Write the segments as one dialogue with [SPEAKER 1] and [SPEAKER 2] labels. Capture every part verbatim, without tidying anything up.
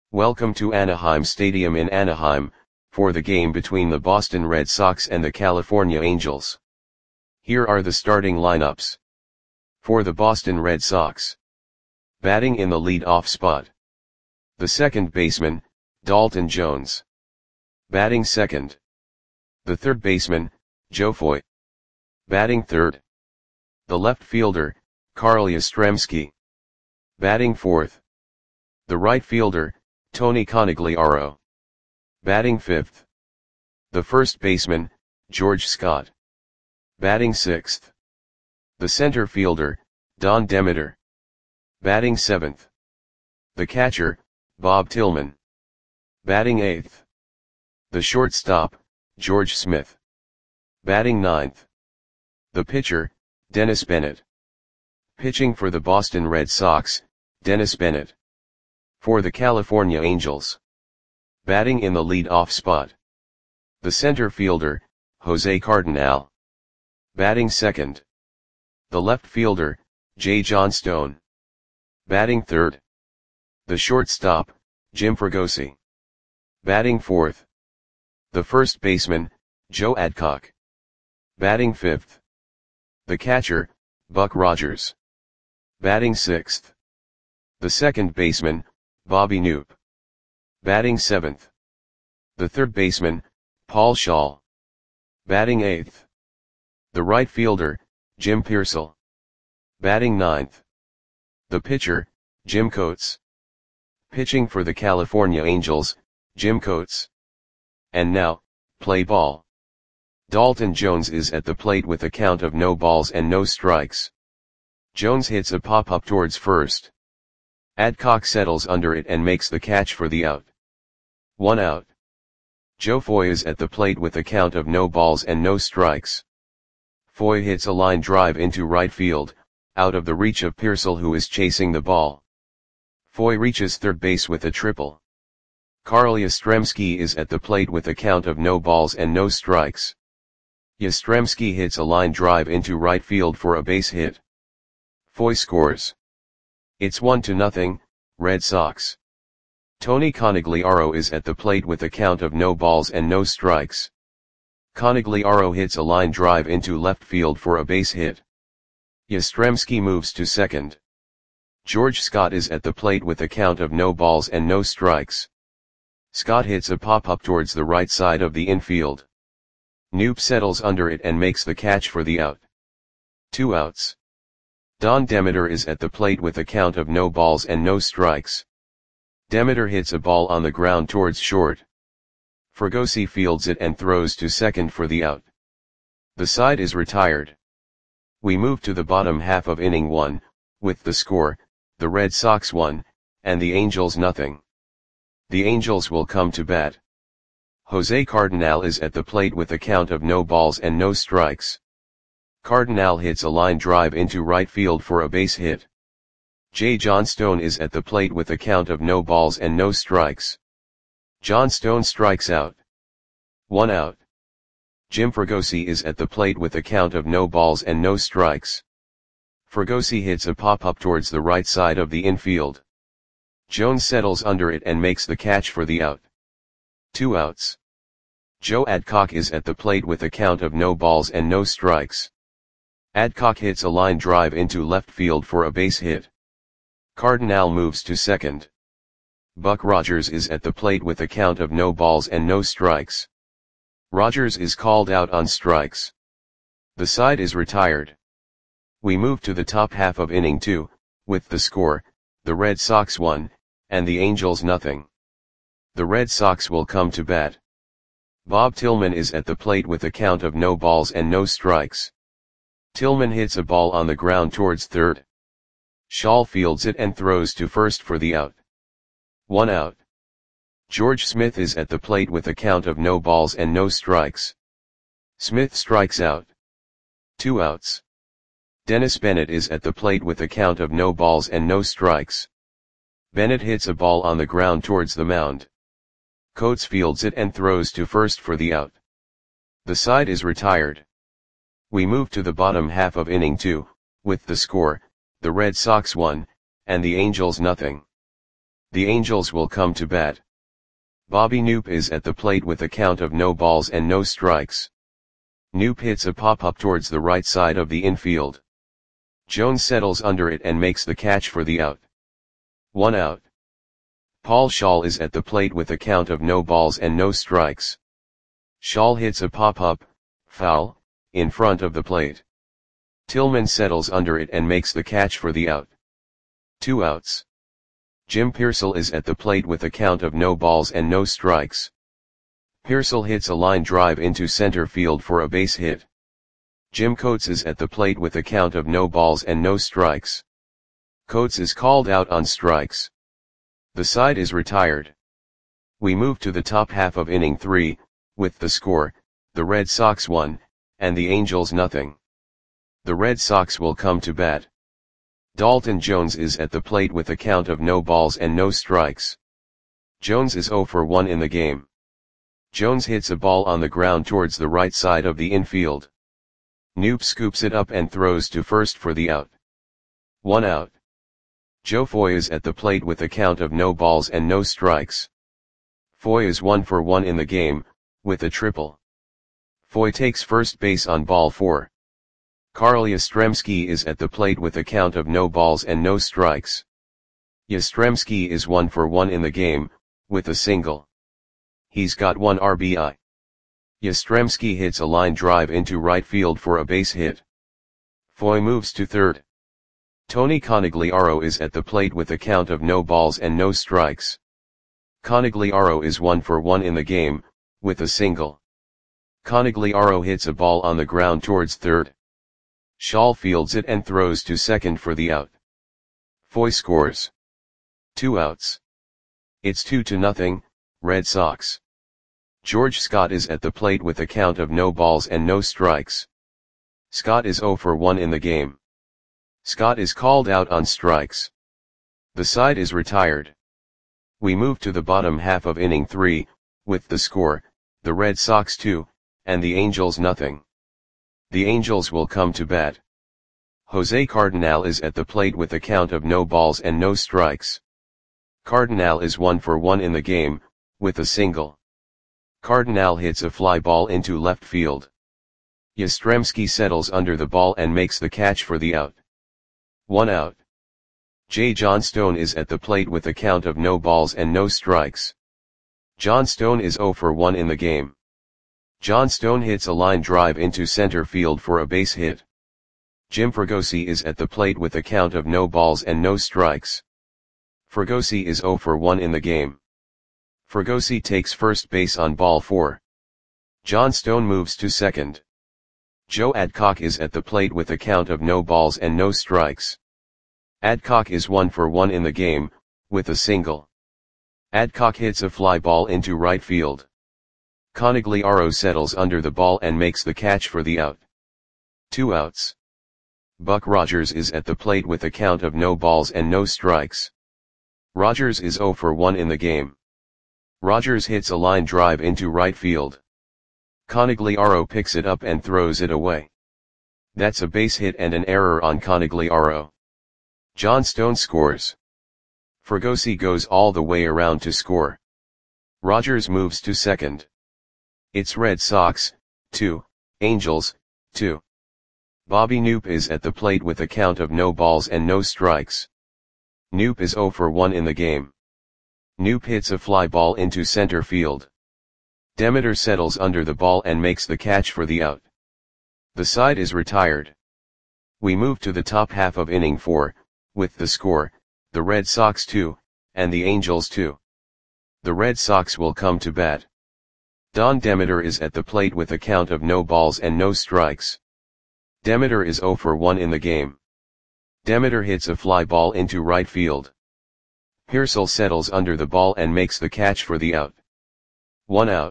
[SPEAKER 1] Welcome to Anaheim Stadium in Anaheim, for the game between the Boston Red Sox and the California Angels. Here are the starting lineups. For the Boston Red Sox. Batting in the lead-off spot. The second baseman, Dalton Jones. Batting second. The third baseman, Joe Foy. Batting third. The left fielder, Carl Yastrzemski. Batting fourth. The right fielder, Tony Conigliaro. Batting fifth. The first baseman, George Scott. Batting sixth. The center fielder, Don Demeter. Batting seventh. The catcher, Bob Tillman. Batting eighth. The shortstop, George Smith. Batting ninth. The pitcher, Dennis Bennett. Pitching for the Boston Red Sox, Dennis Bennett. For the California Angels. Batting in the lead-off spot. The center fielder, Jose Cardenal. Batting second. The left fielder, Jay Johnstone. Batting third. The shortstop, Jim Fregosi. Batting fourth. The first baseman, Joe Adcock. Batting fifth. The catcher, Buck Rogers. Batting sixth. The second baseman, Bobby Knoop. Batting seventh. The third baseman, Paul Shaw. Batting eighth. The right fielder, Jim Piersall. Batting ninth. The pitcher, Jim Coates. Pitching for the California Angels, Jim Coates. And now, play ball. Dalton Jones is at the plate with a count of no balls and no strikes. Jones hits a pop-up towards first. Adcock settles under it and makes the catch for the out. One out. Joe Foy is at the plate with a count of no balls and no strikes. Foy hits a line drive into right field, out of the reach of Piersall, who is chasing the ball. Foy reaches third base with a triple. Carl Yastrzemski is at the plate with a count of no balls and no strikes. Yastrzemski hits a line drive into right field for a base hit. Foy scores. It's one to nothing, Red Sox. Tony Conigliaro is at the plate with a count of no balls and no strikes. Conigliaro hits a line drive into left field for a base hit. Yastrzemski moves to second. George Scott is at the plate with a count of no balls and no strikes. Scott hits a pop-up towards the right side of the infield. Knoop settles under it and makes the catch for the out. Two outs. Don Demeter is at the plate with a count of no balls and no strikes. Demeter hits a ball on the ground towards short. Fregosi fields it and throws to second for the out. The side is retired. We move to the bottom half of inning one, with the score, the Red Sox one, and the Angels nothing. The Angels will come to bat. Jose Cardenal is at the plate with a count of no balls and no strikes. Cardenal hits a line drive into right field for a base hit. Jay Johnstone is at the plate with a count of no balls and no strikes. Johnstone strikes out. One out. Jim Fregosi is at the plate with a count of no balls and no strikes. Fregosi hits a pop-up towards the right side of the infield. Jones settles under it and makes the catch for the out. Two outs. Joe Adcock is at the plate with a count of no balls and no strikes. Adcock hits a line drive into left field for a base hit. Cardenal moves to second. Buck Rogers is at the plate with a count of no balls and no strikes. Rogers is called out on strikes. The side is retired. We move to the top half of inning two, with the score, the Red Sox one, and the Angels nothing. The Red Sox will come to bat. Bob Tillman is at the plate with a count of no balls and no strikes. Tillman hits a ball on the ground towards third. Shaw fields it and throws to first for the out. One out. George Smith is at the plate with a count of no balls and no strikes. Smith strikes out. Two outs. Dennis Bennett is at the plate with a count of no balls and no strikes. Bennett hits a ball on the ground towards the mound. Coates fields it and throws to first for the out. The side is retired. We move to the bottom half of inning two, with the score, the Red Sox one, and the Angels nothing. The Angels will come to bat. Bobby Knoop is at the plate with a count of no balls and no strikes. Knoop hits a pop-up towards the right side of the infield. Jones settles under it and makes the catch for the out. One out. Paul Schaal is at the plate with a count of no balls and no strikes. Schaal hits a pop-up, foul, in front of the plate. Tillman settles under it and makes the catch for the out. Two outs. Jim Piersall is at the plate with a count of no balls and no strikes. Piersall hits a line drive into center field for a base hit. Jim Coates is at the plate with a count of no balls and no strikes. Coates is called out on strikes. The side is retired. We move to the top half of inning three, with the score, the Red Sox one, and the Angels nothing. The Red Sox will come to bat. Dalton Jones is at the plate with a count of no balls and no strikes. Jones is oh for one in the game. Jones hits a ball on the ground towards the right side of the infield. Knoop scoops it up and throws to first for the out. One out. Joe Foy is at the plate with a count of no balls and no strikes. Foy is one for one in the game, with a triple. Foy takes first base on ball four. Carl Yastrzemski is at the plate with a count of no balls and no strikes. Yastrzemski is one for one in the game, with a single. He's got one R B I. Yastrzemski hits a line drive into right field for a base hit. Foy moves to third. Tony Conigliaro is at the plate with a count of no balls and no strikes. Conigliaro is one for one in the game, with a single. Conigliaro hits a ball on the ground towards third. Schaal fields it and throws to second for the out. Foy scores. Two outs. It's two to nothing, Red Sox. George Scott is at the plate with a count of no balls and no strikes. Scott is oh for one in the game. Scott is called out on strikes. The side is retired. We move to the bottom half of inning three, with the score, the Red Sox two, and the Angels nothing. The Angels will come to bat. Jose Cardenal is at the plate with a count of no balls and no strikes. Cardenal is one for one in the game, with a single. Cardenal hits a fly ball into left field. Yastrzemski settles under the ball and makes the catch for the out. One out. J. John Stone is at the plate with a count of no balls and no strikes. John Stone is oh for one in the game. John Stone hits a line drive into center field for a base hit. Jim Fregosi is at the plate with a count of no balls and no strikes. Fregosi is oh for one in the game. Fregosi takes first base on ball four. John Stone moves to second. Joe Adcock is at the plate with a count of no balls and no strikes. Adcock is one for one in the game, with a single. Adcock hits a fly ball into right field. Conigliaro settles under the ball and makes the catch for the out. Two outs. Buck Rogers is at the plate with a count of no balls and no strikes. Rogers is oh for one in the game. Rogers hits a line drive into right field. Conigliaro picks it up and throws it away. That's a base hit and an error on Conigliaro. John Stone scores. Fregosi goes all the way around to score. Rogers moves to second. It's Red Sox, two, Angels, two. Bobby Knoop is at the plate with a count of no balls and no strikes. Knoop is oh for one in the game. Knoop hits a fly ball into center field. Demeter settles under the ball and makes the catch for the out. The side is retired. We move to the top half of inning four, with the score, the Red Sox two, and the Angels two. The Red Sox will come to bat. Don Demeter is at the plate with a count of no balls and no strikes. Demeter is oh for one in the game. Demeter hits a fly ball into right field. Piersall settles under the ball and makes the catch for the out. One out.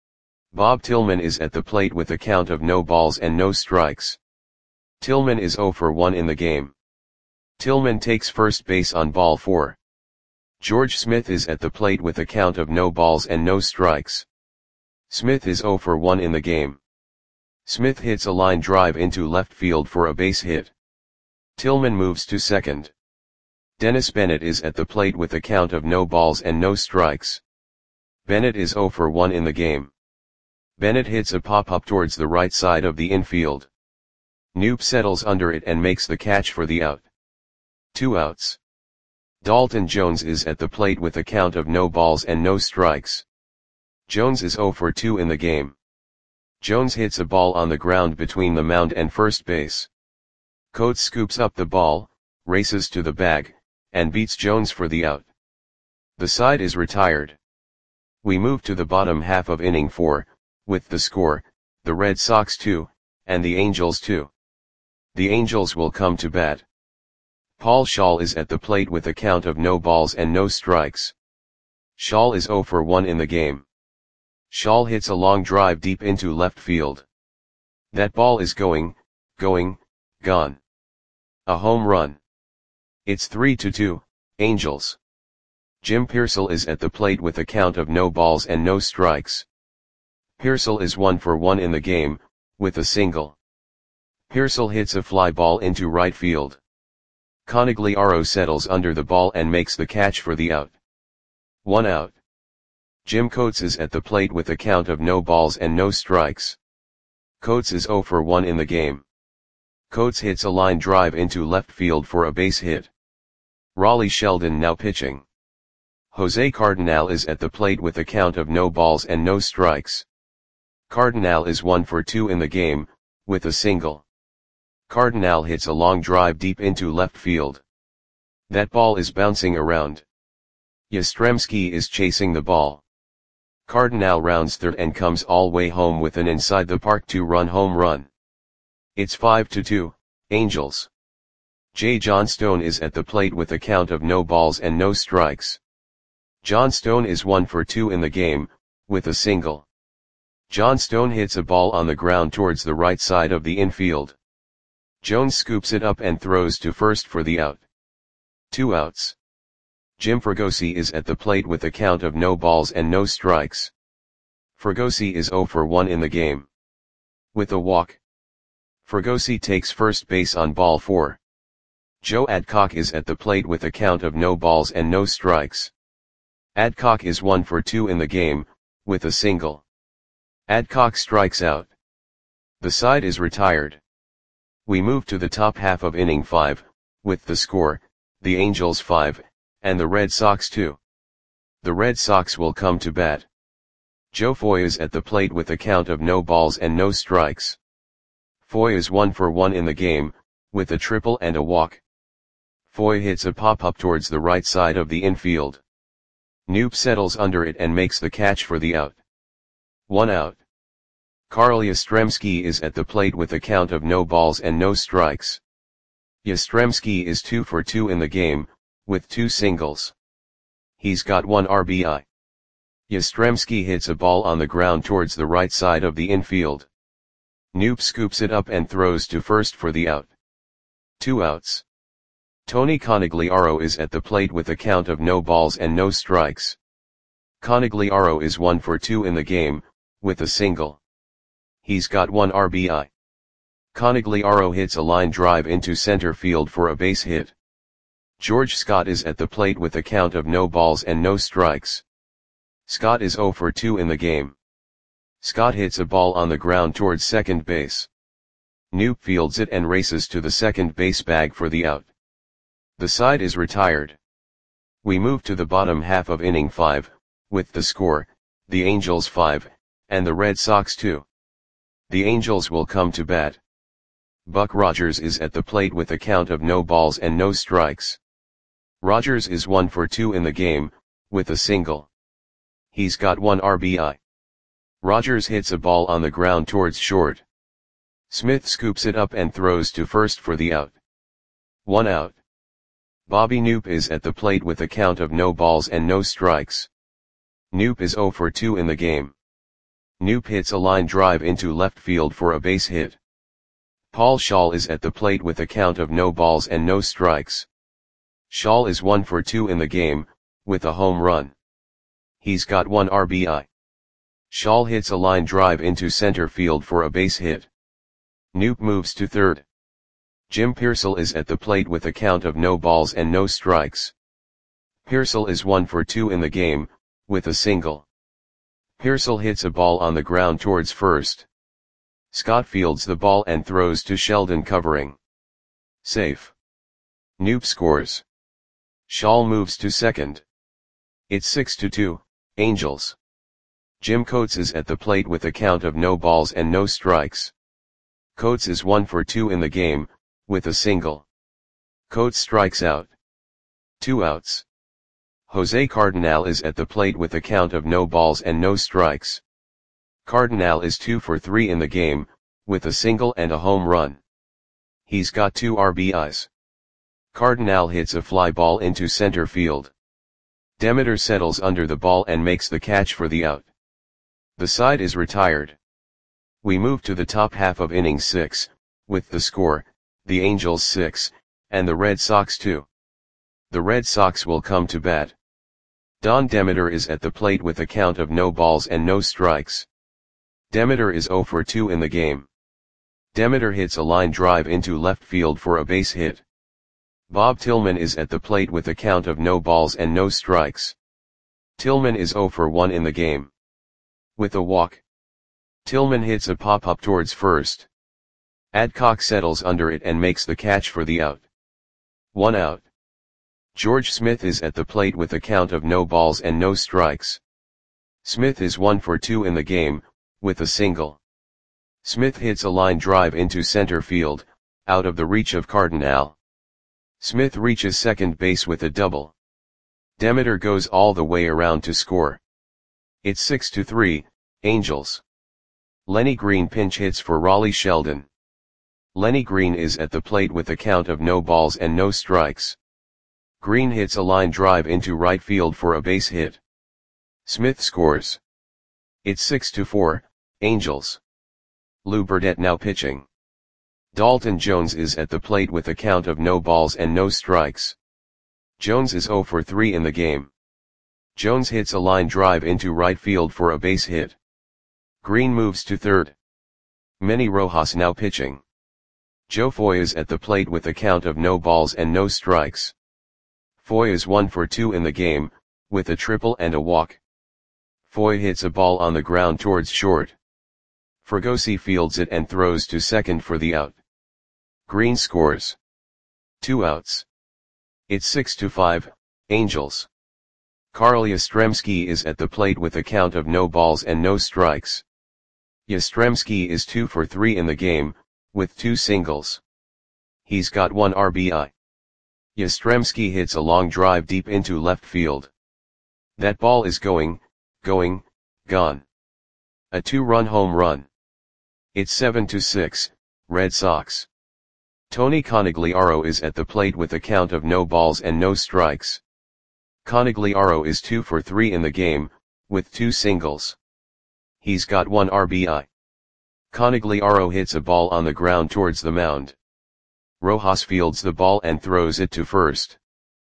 [SPEAKER 1] Bob Tillman is at the plate with a count of no balls and no strikes. Tillman is oh for one in the game. Tillman takes first base on ball four. George Smith is at the plate with a count of no balls and no strikes. Smith is oh for one in the game. Smith hits a line drive into left field for a base hit. Tillman moves to second. Dennis Bennett is at the plate with a count of no balls and no strikes. Bennett is zero for one in the game. Bennett hits a pop-up towards the right side of the infield. Knoop settles under it and makes the catch for the out. Two outs. Dalton Jones is at the plate with a count of no balls and no strikes. Jones is zero for two in the game. Jones hits a ball on the ground between the mound and first base. Coates scoops up the ball, races to the bag, and beats Jones for the out. The side is retired. We move to the bottom half of inning four, with the score, the Red Sox two, and the Angels two. The Angels will come to bat. Paul Schaal is at the plate with a count of no balls and no strikes. Schaal is zero for one in the game. Schaal hits a long drive deep into left field. That ball is going, going, gone. A home run. It's three to two, Angels. Jim Piersall is at the plate with a count of no balls and no strikes. Piersall is one for one in the game, with a single. Piersall hits a fly ball into right field. Conigliaro settles under the ball and makes the catch for the out. One out. Jim Coates is at the plate with a count of no balls and no strikes. Coates is zero for one in the game. Coates hits a line drive into left field for a base hit. Raleigh Sheldon now pitching. Jose Cardinal is at the plate with a count of no balls and no strikes. Cardinal is one for two in the game, with a single. Cardinal hits a long drive deep into left field. That ball is bouncing around. Yastrzemski is chasing the ball. Cardinal rounds third and comes all way home with an inside the park two-run home run. It's five to two, Angels. Jay Johnstone is at the plate with a count of no balls and no strikes. Johnstone is one for two in the game, with a single. Johnstone hits a ball on the ground towards the right side of the infield. Jones scoops it up and throws to first for the out. Two outs. Jim Fregosi is at the plate with a count of no balls and no strikes. Fregosi is zero for one in the game. With a walk. Fregosi takes first base on ball four. Joe Adcock is at the plate with a count of no balls and no strikes. Adcock is one for two in the game, with a single. Adcock strikes out. The side is retired. We move to the top half of inning five, with the score, the Angels five, and the Red Sox two. The Red Sox will come to bat. Joe Foy is at the plate with a count of no balls and no strikes. Foy is one for one in the game, with a triple and a walk. Foy hits a pop-up towards the right side of the infield. Knoop settles under it and makes the catch for the out. One out. Carl Yastrzemski is at the plate with a count of no balls and no strikes. Yastrzemski is two for two in the game, with two singles. He's got one R B I. Yastrzemski hits a ball on the ground towards the right side of the infield. Knoop scoops it up and throws to first for the out. Two outs. Tony Conigliaro is at the plate with a count of no balls and no strikes. Conigliaro is one for two in the game, with a single. He's got one R B I. Conigliaro hits a line drive into center field for a base hit. George Scott is at the plate with a count of no balls and no strikes. Scott is zero for two in the game. Scott hits a ball on the ground towards second base. Knoop fields it and races to the second base bag for the out. The side is retired. We move to the bottom half of inning five, with the score, the Angels five, and the Red Sox two. The Angels will come to bat. Buck Rogers is at the plate with a count of no balls and no strikes. Rogers is one for two in the game, with a single. He's got one R B I. Rogers hits a ball on the ground towards short. Smith scoops it up and throws to first for the out. One out. Bobby Knoop is at the plate with a count of no balls and no strikes. Knoop is zero for two in the game. Knoop hits a line drive into left field for a base hit. Paul Schaal is at the plate with a count of no balls and no strikes. Schaal is one for two in the game, with a home run. He's got one R B I. Schaal hits a line drive into center field for a base hit. Knoop moves to third. Jim Pearsall is at the plate with a count of no balls and no strikes. Pearsall is one for two in the game, with a single. Pearsall hits a ball on the ground towards first. Scott fields the ball and throws to Sheldon covering. Safe. Knoop scores. Shaw moves to second. It's six to two, Angels. Jim Coates is at the plate with a count of no balls and no strikes. Coates is one for two in the game, with a single. Coates strikes out. Two outs. Jose Cardinal is at the plate with a count of no balls and no strikes. Cardinal is two for three in the game, with a single and a home run. He's got two R B Is. Cardinal hits a fly ball into center field. Demeter settles under the ball and makes the catch for the out. The side is retired. We move to the top half of inning six, with the score, the Angels six, and the Red Sox two. The Red Sox will come to bat. Don Demeter is at the plate with a count of no balls and no strikes. Demeter is zero for two in the game. Demeter hits a line drive into left field for a base hit. Bob Tillman is at the plate with a count of no balls and no strikes. Tillman is zero for one in the game. With a walk. Tillman hits a pop-up towards first. Adcock settles under it and makes the catch for the out. One out. George Smith is at the plate with a count of no balls and no strikes. Smith is one for two in the game, with a single. Smith hits a line drive into center field, out of the reach of Cardinal. Smith reaches second base with a double. Demeter goes all the way around to score. It's six to three, Angels. Lenny Green pinch hits for Raleigh Sheldon. Lenny Green is at the plate with a count of no balls and no strikes. Green hits a line drive into right field for a base hit. Smith scores. It's six to four, Angels. Lou Burdett now pitching. Dalton Jones is at the plate with a count of no balls and no strikes. Jones is zero for three in the game. Jones hits a line drive into right field for a base hit. Green moves to third. Manny Rojas now pitching. Joe Foy is at the plate with a count of no balls and no strikes. Foy is one for two in the game, with a triple and a walk. Foy hits a ball on the ground towards short. Fregosi fields it and throws to second for the out. Green scores. Two outs. It's six to five, Angels. Carl Yastrzemski is at the plate with a count of no balls and no strikes. Yastrzemski is two for three in the game, with two singles. He's got one R B I. Yastrzemski hits a long drive deep into left field. That ball is going, going, gone. A two-run home run. It's seven to six, Red Sox. Tony Conigliaro is at the plate with a count of no balls and no strikes. Conigliaro is two for three in the game, with two singles. He's got one R B I. Conigliaro hits a ball on the ground towards the mound. Rojas fields the ball and throws it to first.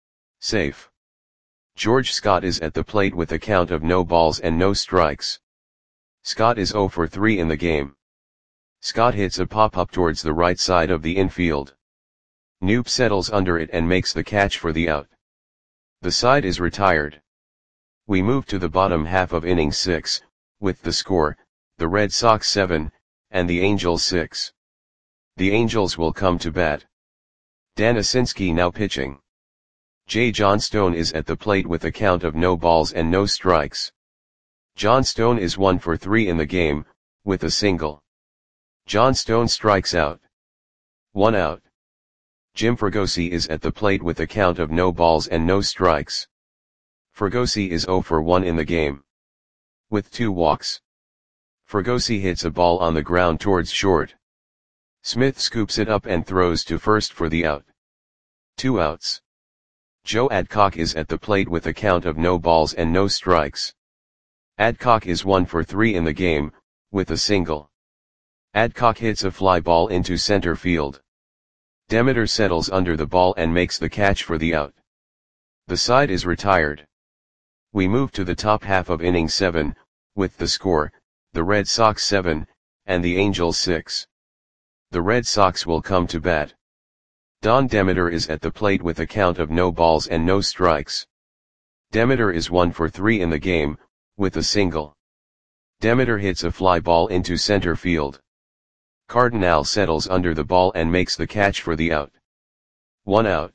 [SPEAKER 1] Safe. George Scott is at the plate with a count of no balls and no strikes. Scott is zero for three in the game. Scott hits a pop-up towards the right side of the infield. Knoop settles under it and makes the catch for the out. The side is retired. We move to the bottom half of inning six, with the score, the Red Sox seven, and the Angels six. The Angels will come to bat. Dan Asinski now pitching. J. John Stone is at the plate with a count of no balls and no strikes. John Stone is one for three in the game, with a single. John Stone strikes out. One out. Jim Fregosi is at the plate with a count of no balls and no strikes. Fregosi is zero for one in the game. With two walks. Fregosi hits a ball on the ground towards short. Smith scoops it up and throws to first for the out. Two outs. Joe Adcock is at the plate with a count of no balls and no strikes. Adcock is one for three in the game, with a single. Adcock hits a fly ball into center field. Demeter settles under the ball and makes the catch for the out. The side is retired. We move to the top half of inning seven, with the score, the Red Sox seven, and the Angels six. The Red Sox will come to bat. Don Demeter is at the plate with a count of no balls and no strikes. Demeter is one for three in the game, with a single. Demeter hits a fly ball into center field. Cardinal settles under the ball and makes the catch for the out. One out.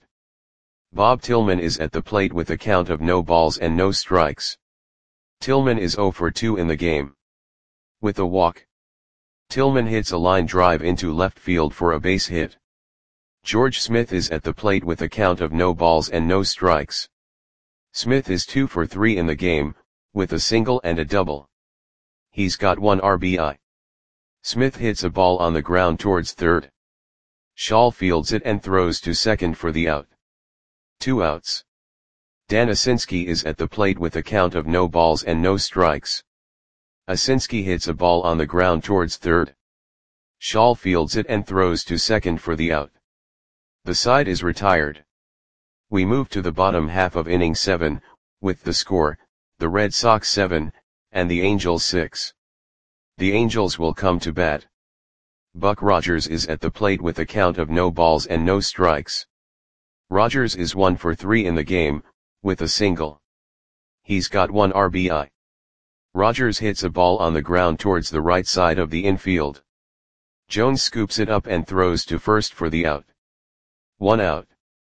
[SPEAKER 1] Bob Tillman is at the plate with a count of no balls and no strikes. Tillman is zero for two in the game. With a walk. Tillman hits a line drive into left field for a base hit. George Smith is at the plate with a count of no balls and no strikes. Smith is two for three in the game, with a single and a double. He's got one R B I. Smith hits a ball on the ground towards third. Shaw fields it and throws to second for the out. Two outs. Dan Asinski is at the plate with a count of no balls and no strikes. Asinski hits a ball on the ground towards third. Shaw fields it and throws to second for the out. The side is retired. We move to the bottom half of inning seven, with the score, the Red Sox seven, and the Angels six. The Angels will come to bat. Buck Rogers is at the plate with a count of no balls and no strikes. Rogers is one for three in the game, with a single. He's got one R B I. Rogers hits a ball on the ground towards the right side of the infield. Jones scoops it up and throws to first for the out. One out.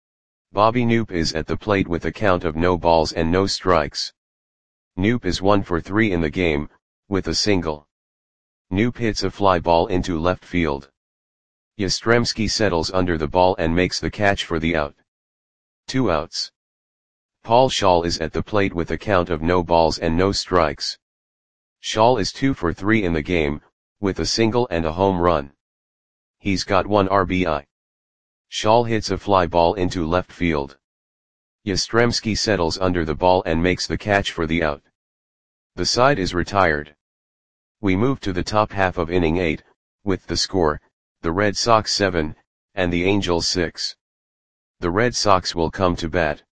[SPEAKER 1] Bobby Knoop is at the plate with a count of no balls and no strikes. Knoop is one for three in the game, with a single. Knoop hits a fly ball into left field. Yastrzemski settles under the ball and makes the catch for the out. Two outs. Paul Schaal is at the plate with a count of no balls and no strikes. Schaal is two for three in the game, with a single and a home run. He's got one R B I. Schaal hits a fly ball into left field. Yastrzemski settles under the ball and makes the catch for the out. The side is retired. We move to the top half of inning eight, with the score, the Red Sox seven, and the Angels six. The Red Sox will come to bat.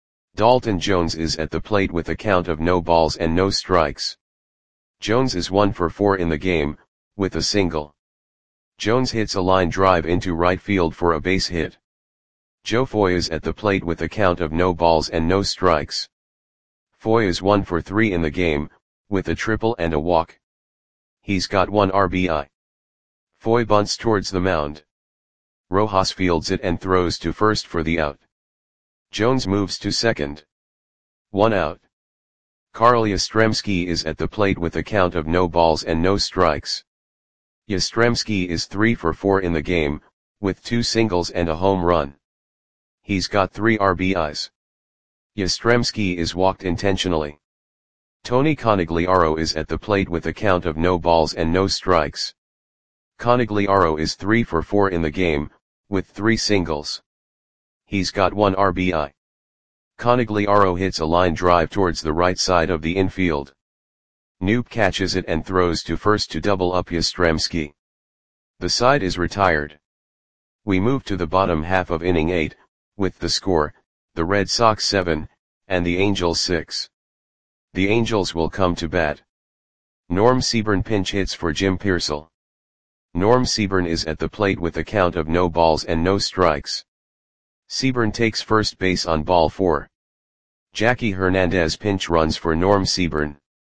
[SPEAKER 1] Dalton Jones is at the plate with a count of no balls and no strikes. Jones is one for four in the game, with a single. Jones hits a line drive into right field for a base hit. Joe Foy is at the plate with a count of no balls and no strikes. Foy is one for three in the game, with a triple and a walk. He's got one R B I. Foy bunts towards the mound. Rojas fields it and throws to first for the out. Jones moves to second. One out. Carl Yastrzemski is at the plate with a count of no balls and no strikes. Yastrzemski is three for four in the game, with two singles and a home run. He's got three R B Is. Yastrzemski is walked intentionally. Tony Conigliaro is at the plate with a count of no balls and no strikes. Conigliaro is three for four in the game, with three singles. He's got one R B I. Conigliaro hits a line drive towards the right side of the infield. Knoop catches it and throws to first to double up Yastrzemski. The side is retired. We move to the bottom half of inning eight, with the score, the Red Sox seven, and the Angels six. The Angels will come to bat. Norm Seaburn pinch hits for Jim Pearsall. Norm Seaburn is at the plate with a count of no balls and no strikes. Seaburn takes first base on ball four. Jackie Hernandez pinch runs for Norm Seaburn.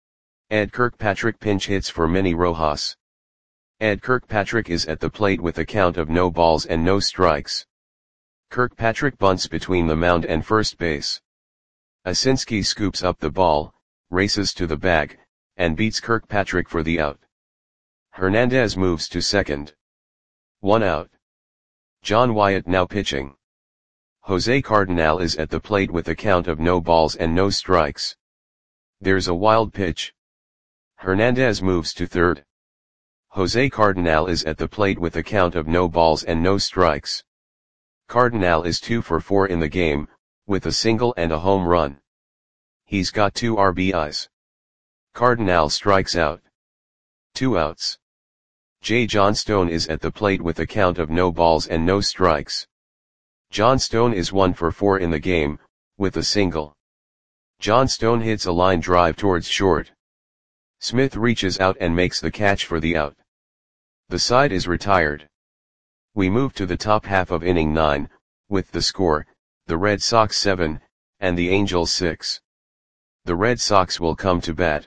[SPEAKER 1] Ed Kirkpatrick pinch hits for Manny Rojas. Ed Kirkpatrick is at the plate with a count of no balls and no strikes. Kirkpatrick bunts between the mound and first base. Asinski scoops up the ball, races to the bag, and beats Kirkpatrick for the out. Hernandez moves to second. One out. John Wyatt now pitching. Jose Cardinal is at the plate with a count of no balls and no strikes. There's a wild pitch. Hernandez moves to third. Jose Cardinal is at the plate with a count of no balls and no strikes. Cardinal is two for four in the game, with a single and a home run. He's got two R B Is. Cardinal strikes out. Two outs. J. Johnstone is at the plate with a count of no balls and no strikes. Johnstone is one for four in the game, with a single. Johnstone hits a line drive towards short. Smith reaches out and makes the catch for the out. The side is retired. We move to the top half of inning nine, with the score, the Red Sox seven, and the Angels six. The Red Sox will come to bat.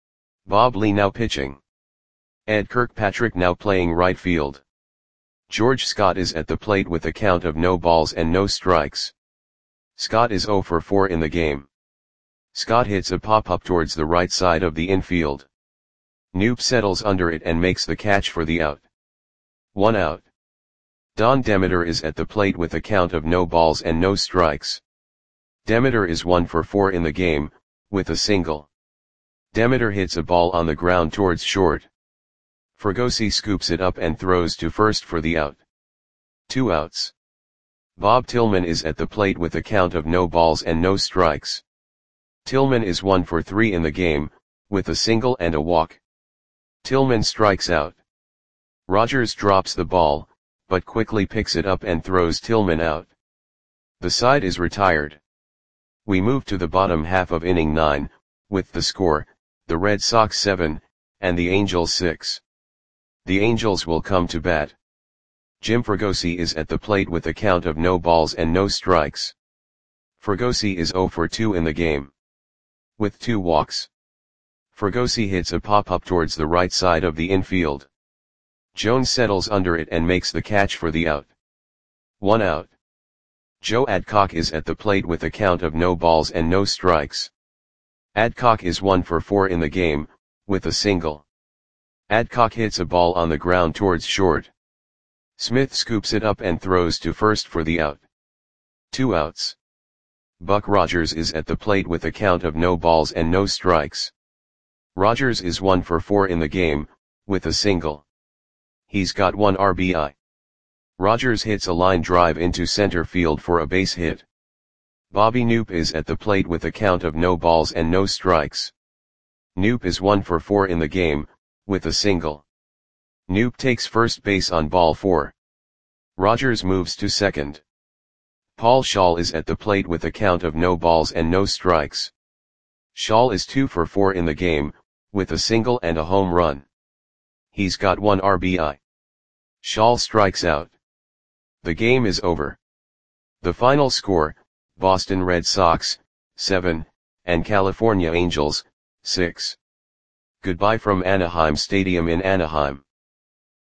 [SPEAKER 1] Bob Lee now pitching. Ed Kirkpatrick now playing right field. George Scott is at the plate with a count of no balls and no strikes. Scott is oh for four in the game. Scott hits a pop-up towards the right side of the infield. Knoop settles under it and makes the catch for the out. One out. Don Demeter is at the plate with a count of no balls and no strikes. Demeter is one for four in the game, with a single. Demeter hits a ball on the ground towards short. Fregosi scoops it up and throws to first for the out. Two outs. Bob Tillman is at the plate with a count of no balls and no strikes. Tillman is one for three in the game, with a single and a walk. Tillman strikes out. Rogers drops the ball, but quickly picks it up and throws Tillman out. The side is retired. We move to the bottom half of inning nine, with the score, the Red Sox seven, and the Angels six. The Angels will come to bat. Jim Fregosi is at the plate with a count of no balls and no strikes. Fregosi is oh for two in the game. With two walks. Fregosi hits a pop-up towards the right side of the infield. Jones settles under it and makes the catch for the out. One out. Joe Adcock is at the plate with a count of no balls and no strikes. Adcock is one for four in the game, with a single. Adcock hits a ball on the ground towards short. Smith scoops it up and throws to first for the out. Two outs. Buck Rogers is at the plate with a count of no balls and no strikes. Rogers is one for four in the game, with a single. He's got one R B I. Rogers hits a line drive into center field for a base hit. Bobby Knoop is at the plate with a count of no balls and no strikes. Knoop is one for four in the game, with a single. Knoop takes first base on ball four. Rogers moves to second. Paul Schall is at the plate with a count of no balls and no strikes. Schall is two for four in the game, with a single and a home run. He's got one R B I. Schall strikes out. The game is over. The final score, Boston Red Sox, seven, and California Angels, six. Goodbye from Anaheim Stadium in Anaheim.